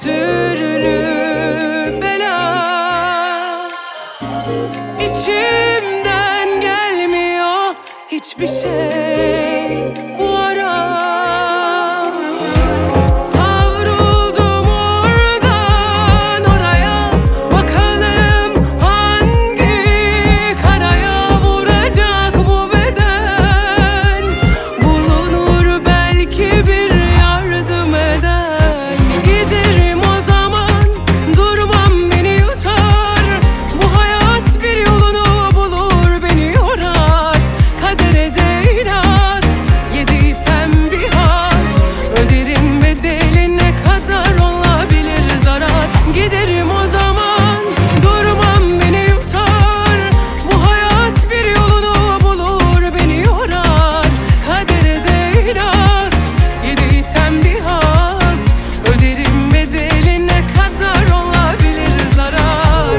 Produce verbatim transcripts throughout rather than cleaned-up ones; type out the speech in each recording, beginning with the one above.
sürülü bela. İçimden gelmiyor hiçbir şey bu ara. Savruldum oradan oraya, bakalım hangi karaya vuracak bu beden. Bulunur belki bir yardım eden. Giderim o zaman, durmam beni yutar. Bu hayat bir yolunu bulur, beni yorar. Kadere de inat, yediysem bir halt. Öderim bedeli, ne kadar olabilir zarar. Giderim o zaman, durmam beni yutar. Bu hayat bir yolunu bulur, beni yorar. Kadere de inat, yediysem bir halt. Öderim bedeli, ne kadar olabilir zarar.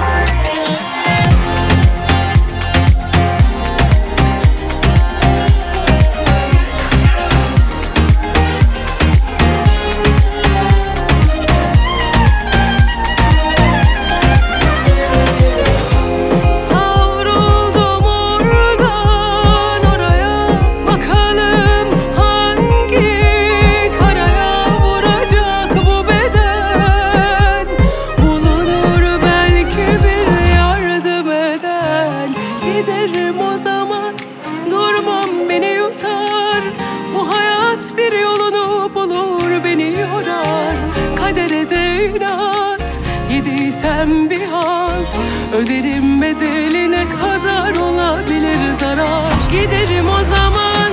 Savruldum oradan oraya, bakalım hangi karaya vuracak bu beden. Bulunur belki bir yardım eden. Giderim o zaman, durmam beni yutar. Bu hayat bir yolunu bulur, beni yorar. Kadere de inat, yediysem bir halt. Öderim bedeli, ne kadar olabilir zarar. Giderim o zaman,